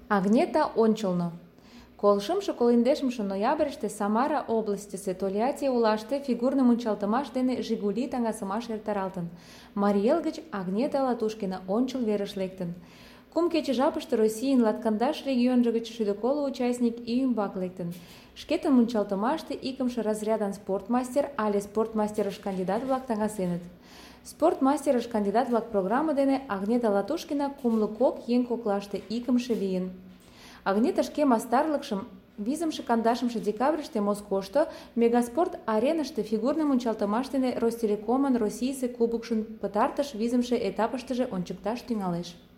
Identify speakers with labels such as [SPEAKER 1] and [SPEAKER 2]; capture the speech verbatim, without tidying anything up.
[SPEAKER 1] Агнета ончылно. Колшымшо колиндешымше ноябрьыште Самара областьысе Тольятти олаште фигурный мунчалтымаш дене «Жигули» таҥасымаш эртаралтын. Марий Эл гыч Агнета Латушкина ончыл верыш лектын. Кум кече жапыште Российын латкандаш регионжо гыч шӱдӧ коло участник ий ӱмбак лектын. Шкетын мунчалтымаште икымше разрядан спортмастер але спортмастерыш кандидат-влак таҥасеныт. Спортмастерыш кандидат-влак программа дене Агнета Латушкина кумло кок еҥ коклаште икымше лийын. Агнета шке мастарлыкшым визымше-кандашымше декабрьыште Москошто Мегаспорт ареныште фигурный мунчалтымаш дене Ростелекомын Российысе кубокшын пытартыш визымше этапыштыже ончыкташ тӱҥалеш.